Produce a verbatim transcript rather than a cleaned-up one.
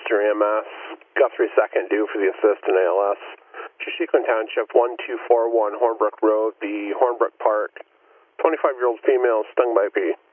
Worcester E M S. Guthrie second due for the assist in A L S. Chichiquin Township, one two four one Hornbrook Road, the Hornbrook Park. twenty-five-year-old female stung by a bee.